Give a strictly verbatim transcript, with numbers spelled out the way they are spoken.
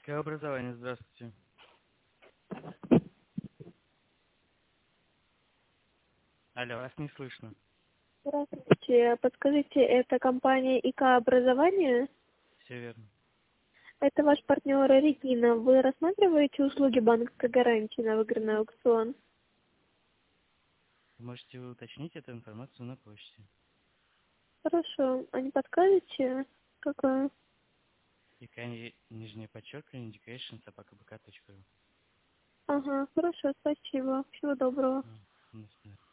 ИК образование, здравствуйте. Алло, вас не слышно. Здравствуйте. Подскажите, это компания ИК образование? Все верно. Это ваш партнер Регина. Вы рассматриваете услуги банковской гарантии на выигранный аукцион? Вы можете уточнить эту информацию на почте. Хорошо. А не подскажете, какая? ИК нижнее подчеркивание education собака бэ ка точка ру. Ага, хорошо, спасибо. Всего доброго. До свидания.